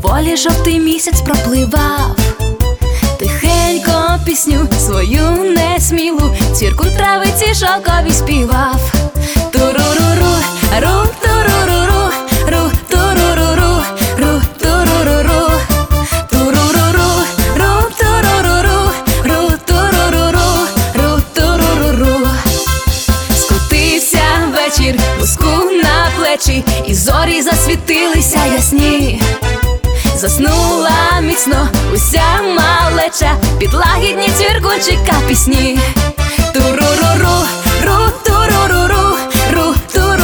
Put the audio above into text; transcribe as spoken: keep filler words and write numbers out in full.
Поволі жовтий місяць пропливав, тихенько пісню свою несмілу цвіркун травиці шовковій співав. Туруруру, ру, туруруру, ру, туруруру, ру, туруруру, туруруру, ру, туруруру, ру, туруруру, ру, туруруру. Скотився вечір, луску на плечі, і зорі засвітилися ясні. Заснула міцно уся малеча під лагідні цвіркунчика пісні. Туруруру, ру, туруруру, ру, туруруру.